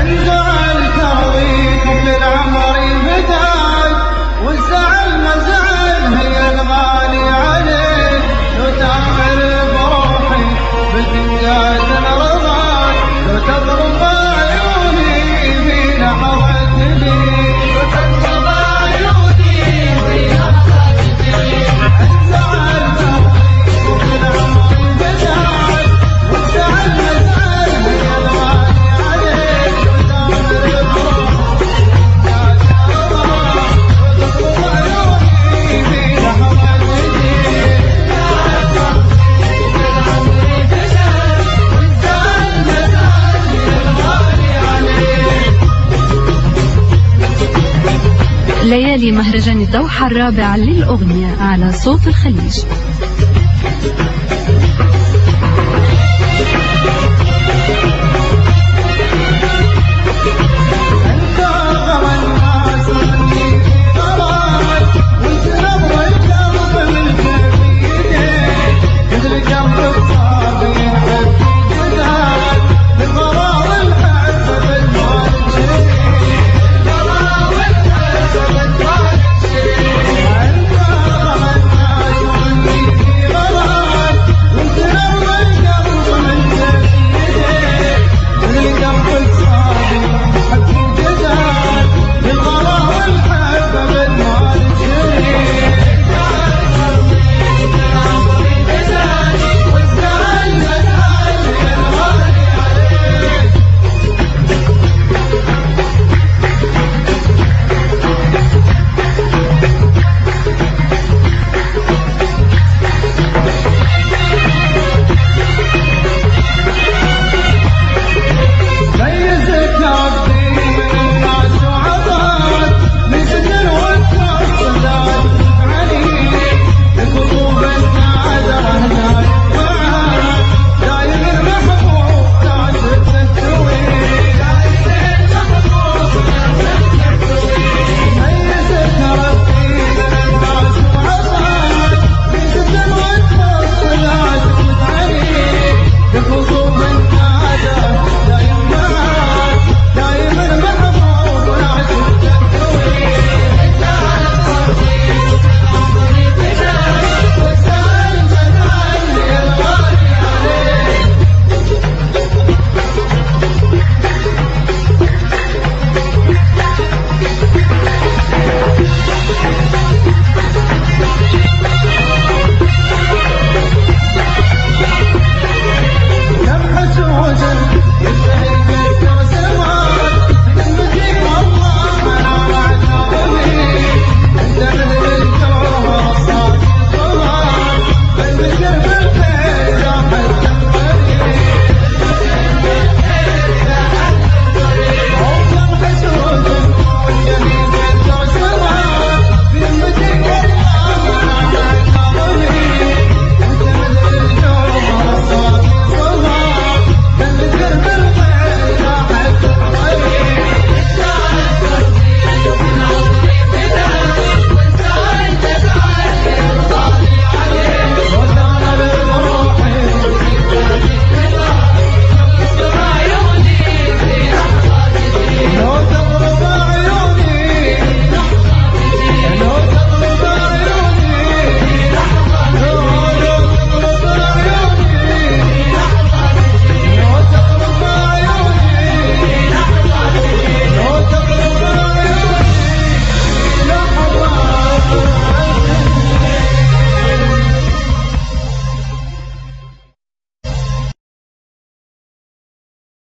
انزعل ترضيكم للعمر بدال، والزعل مزعل هي الغالي عليه، لو تأمر بروحي بتنجاز رضاك، لو تضرب عيوني في لحظة لي، لو تضرب عيوني في لحظة لي. انزعل ترضيكم للعمر بدال، والزعل مزعل هي الغالي عليه، لو تأمر بروحي بتنجاز رضاك، لو تضرب عيوني في لحظة لي. ليالي مهرجان الدوحة الرابع للأغنية على صوت الخليج.